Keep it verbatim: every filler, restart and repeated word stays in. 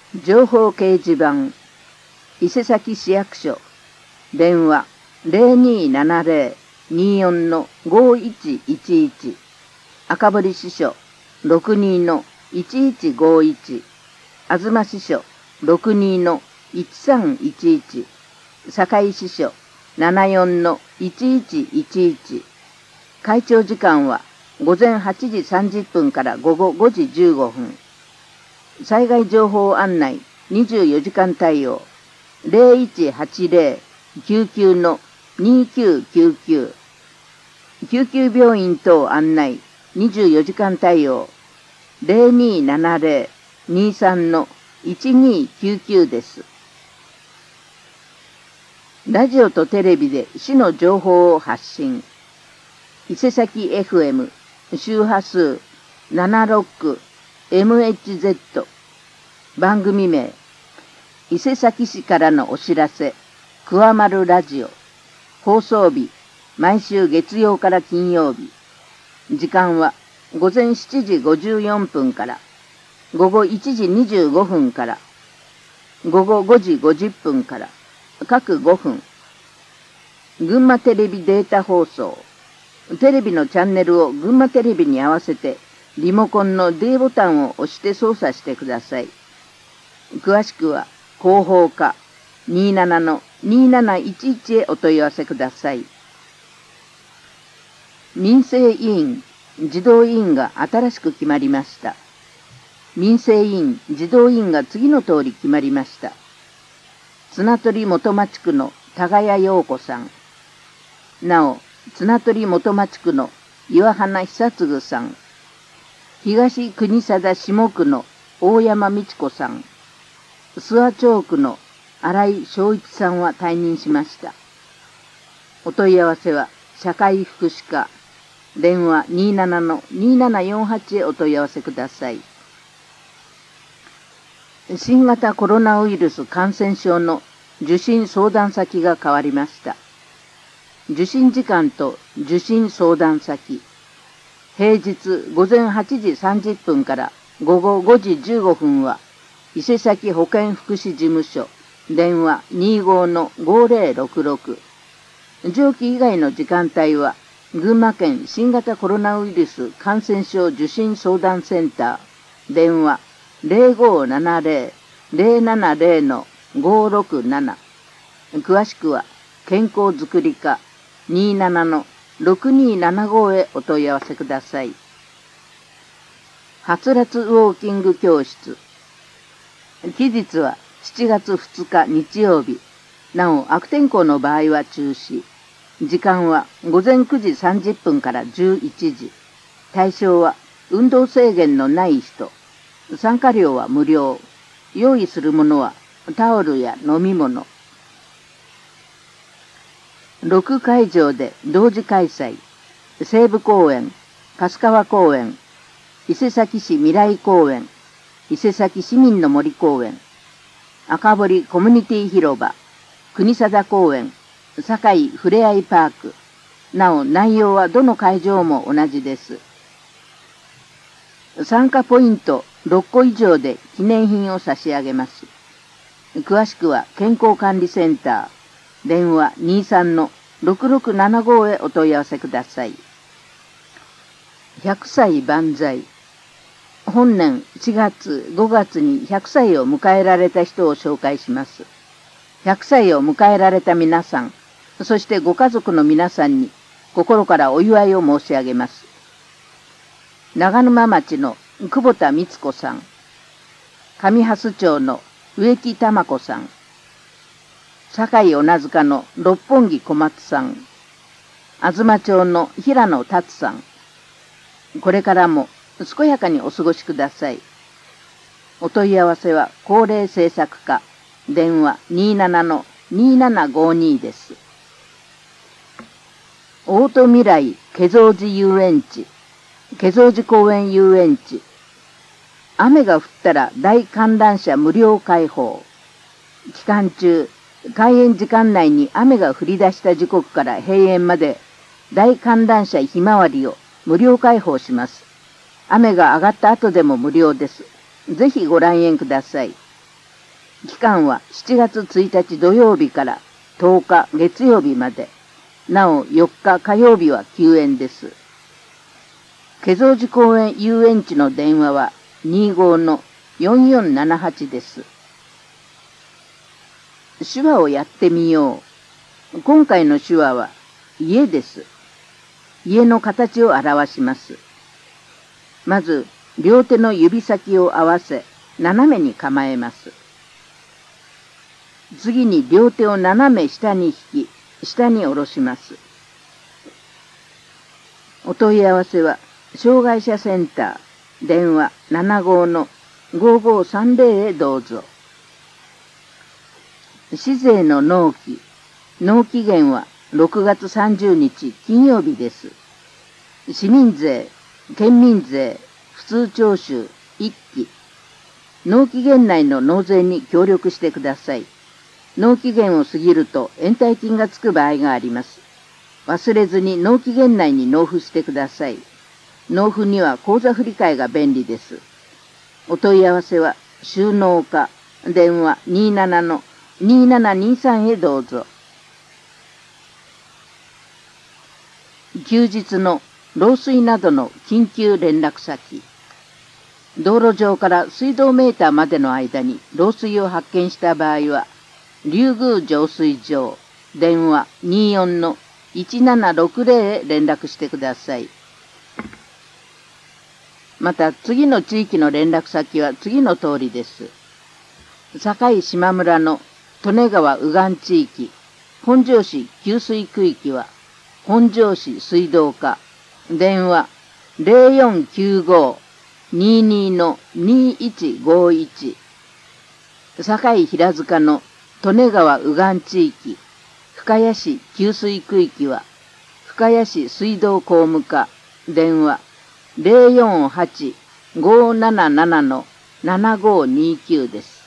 情報掲示板、伊勢崎市役所、電話 ゼロにーななゼロ にーよん のごいちいちいち、赤堀支所 ろくにー のいちいちごいち、東支所 ろくにー のいちさんいちいち、堺支所 ななよん のいちいちいちいち、会長時間は午前はちじさんじゅっぷんから午後ごじじゅうごふん。災害情報案内にじゅうよじかん対応 ゼロいちはちゼロ きゅうきゅう のにきゅうきゅうきゅう、救急病院等案内にじゅうよじかん対応 ゼロにーななゼロ にーさん のいちにーきゅうきゅうです。ラジオとテレビで市の情報を発信。伊勢崎 エフエム 周波数 ななじゅうろくエムエイチゼット 番組名伊勢崎市からのお知らせくわまるラジオ放送日毎週月曜から金曜日時間は午前しちじごじゅうよんぷんから午後いちじにじゅうごふんから午後ごじごじゅっぷんから各ごふん群馬テレビデータ放送テレビのチャンネルを群馬テレビに合わせてリモコンの D ボタンを押して操作してください。詳しくは広報課 にーなな のにーなないちいち へお問い合わせください。民生委員、児童委員が新しく決まりました。民生委員、児童委員が次の通り決まりました。綱取元町区の多賀谷陽子さん。なお、綱取元町区の岩花久嗣さん。東国定下区の大山美智子さん。諏訪町区の新井正一さんは退任しました。お問い合わせは社会福祉課電話 にーなな のにーななよんはち へお問い合わせください。新型コロナウイルス感染症の受診相談先が変わりました。受診時間と受診相談先。平日午前はちじさんじゅっぷんから午後ごじじゅうごふんは伊勢崎保健福祉事務所電話 にーごー のごぜろろくろく。上記以外の時間帯は群馬県新型コロナウイルス感染症受診相談センター電話 ゼロごーななゼロ ゼロななゼロ のごろくなな。詳しくは健康づくり課にーななのろくにーななごへお問い合わせください。はつらつウォーキング教室。期日はしちがつふつか日曜日。なお悪天候の場合は中止。時間は午前くじさんじゅっぷんからじゅういちじ。対象は運動制限のない人。参加料は無料。用意するものはタオルや飲み物。ろくかいじょうで同時開催。西武公園、春川公園、伊勢崎市未来公園、伊勢崎市民の森公園、赤堀コミュニティ広場、国定公園、堺ふれあいパーク。なお内容はどの会場も同じです。参加ポイントろっこ以上で記念品を差し上げます。詳しくは健康管理センター。電話 にーさん のろくろくななごへお問い合わせください。ひゃくさい万歳。本年しがつ、ごがつにひゃくさいを迎えられた人を紹介します。ひゃくさいを迎えられた皆さん、そしてご家族の皆さんに心からお祝いを申し上げます。長沼町の久保田光子さん、上蓮町の植木玉子さん、堺小名塚の六本木小松さん、東町の平野達さん、これからも健やかにお過ごしください。お問い合わせは高齢政策課、電話 にーなな のにーななごに です。大戸未来華蔵寺遊園地、華蔵寺公園遊園地。雨が降ったら大観覧車無料開放。期間中、開園時間内に雨が降り出した時刻から閉園まで大観覧車ひまわりを無料開放します。雨が上がった後でも無料です。ぜひご来園ください。 期間はしちがつついたち土曜日からとおか月曜日まで。なおよっか火曜日は休園です。華蔵寺公園遊園地の電話はにじゅうごのよんよんななはちです。手話をやってみよう。今回の手話は家です。家の形を表します。まず両手の指先を合わせ斜めに構えます。次に両手を斜め下に引き、下に下ろします。お問い合わせは障害者センター電話ななじゅうごのごごさんぜろへどうぞ。市税の納期、納期限はろくがつさんじゅうにち金曜日です。市民税、県民税、普通徴収いっき。納期限内の納税に協力してください。納期限を過ぎると延滞金がつく場合があります。忘れずに納期限内に納付してください。納付には口座振替が便利です。お問い合わせは収納課電話にじゅうななのにじゅうななにじゅうさんへどうぞ。休日の漏水などの緊急連絡先。道路上から水道メーターまでの間に漏水を発見した場合は、龍宮浄水場電話にじゅうよんのいちななろくぜろへ連絡してください。また次の地域の連絡先は次の通りです。境島村の利根川右岸地域、本庄市給水区域は本庄市水道課電話ゼロよんきゅうごにじゅうにのにいちごいち。境平塚の利根川右岸地域、深谷市給水区域は深谷市水道工務課電話ゼロよんはちごーなななのななごーにーきゅうです。